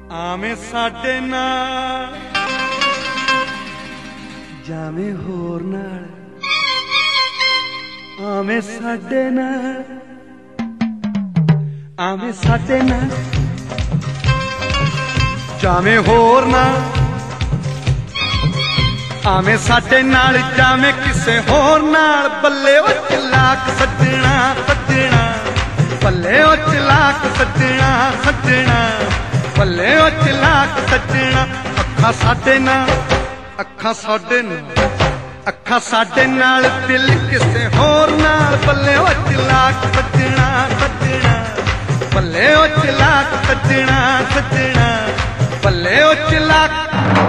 आवें साडे नाल जावें होर नाल, आवें साडे नाल, आवें साडे नाल जावें होर नाल, आवें साडे नाल जावें किसे होर नाल। बल्ले ओ चलाक सज्जणा सज्जणा, बल्ले ओ चलाक सज्जणा सज्जणा, बल्ले ओ चलाक सज्जणा। अखां साडे नाल, अखां साडे नाल, अखां साडे नाल, दिल किसे होर नाल। बल्ले ओ चलाक सज्जणा सज्जणा, बल्ले ओ चलाक सज्जणा सज्जणा, बल्ले ओ चलाक।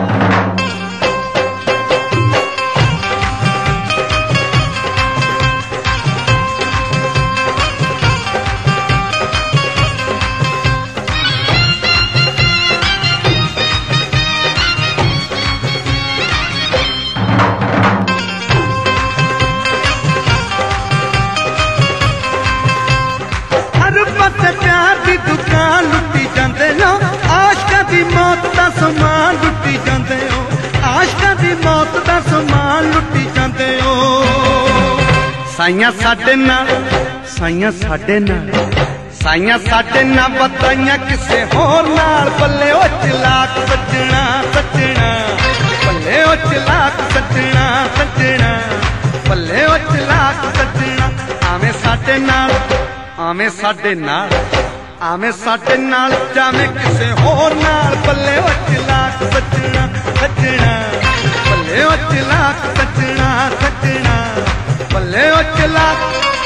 प्यार दी दुकान लुटी जाते हो, आशका दी मौत दा समान लुटी जाते हो, आशका दी मौत दा समान लुटी जाते हो। साइयां साडे नाल, साइयां साडे नाल, साइयां साडे नाल, बताइयां किसे होर नाल। बल्ले ओ चलाक सज्जणा सज्जणा, बल्ले ओ चलाक सज्जणा सज्जणा, बल्ले ओ चलाक सज्जणा। आवें साडे नाल, आवें साडे नाल, आवें साडे नाल, जावें किसे होर नाल। बल्ले ओ चलाक सज्जणा सज्जणा, बल्ले ओ चलाक सज्जणा सज्जणा, बल्ले ओ चलाक।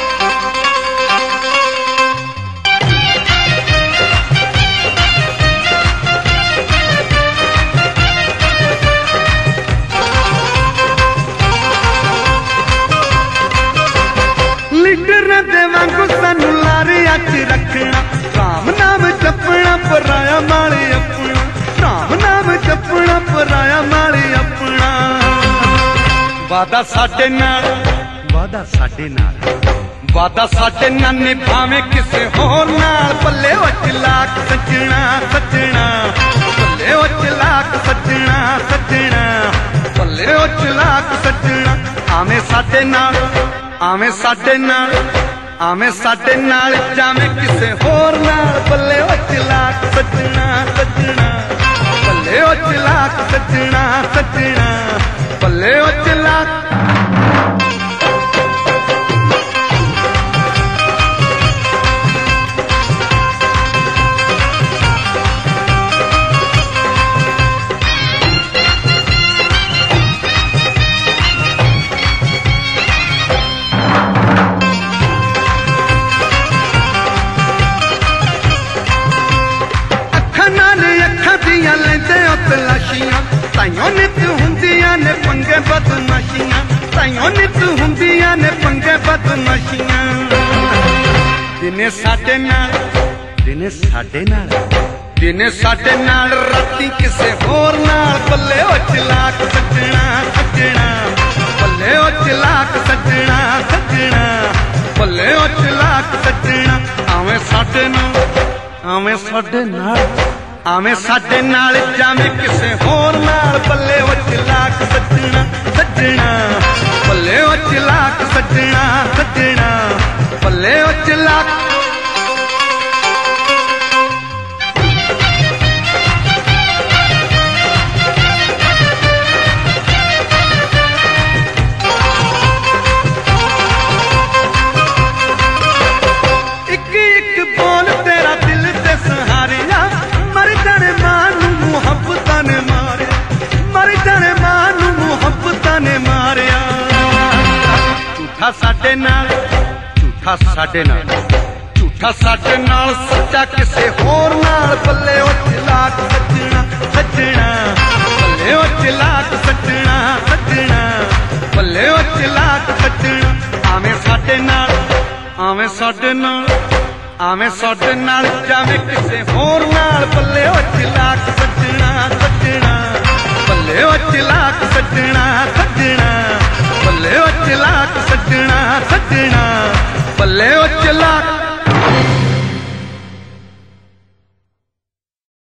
लीडरां दे वांगू सानू लारियां च रखना, राम नाम जपना पराया माली अपना, राम नाम जपना पराया माली अपना। वादा साडे नाल, वादा साडे नाल, वादा साडे नाल, निभावें किसे होर नाल। बल्ले ओ चलाक सज्जणा सज्जणा, बल्ले ओ चलाक सज्जणा सज्जणा, बल्ले ओ चलाक सज्जणा। आवें साडे नाल, आवें साडे नाल, आवें साडे नाल, जावें किसे होर नाल। बल्ले ओ चलाक सज्जणा सज्जणा, बल्ले ओ चलाक सज्जणा सज्जणा, बल्ले ओ चलाक। ताइयों नित हुंदियां ने पंगे बदमाशियां, ताइयों नित हुंदियां ने पंगे बदमाशियां। दिने साडे नाल, दिने साडे नाल, दिने साडे नाल, राती किसे होर नाल। बल्ले ओ चलाक सज्जणा सज्जणा, बल्ले ओ चलाक सज्जणा सज्जणा, बल्ले ओ चलाक सज्जणा। आवें साडे नाल, आवें साडे नाल, आवें साडे नाल, जावें किसे होर नाल। बल्ले ओ चलाक सज्जणा सज्जणा, बल्ले ओ चलाक सज्जणा सज्जणा, बल्ले ओ चलाक। एक एक बोल तेरा दिल ते सहारिया, मर जाने मानू मुहब्बतां ने मारिया, मर जाने मानू मुहब्बतां ने मारिया। झूठा साडे नाल, झूठा साडे नाल, झूठा साडे नाल, सच्चा किसे होर नाल। बल्ले ओ चलाक सज्जणा सज्जणा, बल्ले ओ चलाक सज्जणा सज्जणा, बल्ले ओ चलाक सज्जणा। आवें साडे नाल, आवें साडे नाल, आवें साडे नाल, जावें किसे होर नाल। बल्ले ओ चलाक सज्जणा सज्जणा, बल्ले ओ चलाक सज्जणा सज्जणा, बल्ले ओ चलाक सज्जणा सज्जणा, बल्ले ओ चलाक।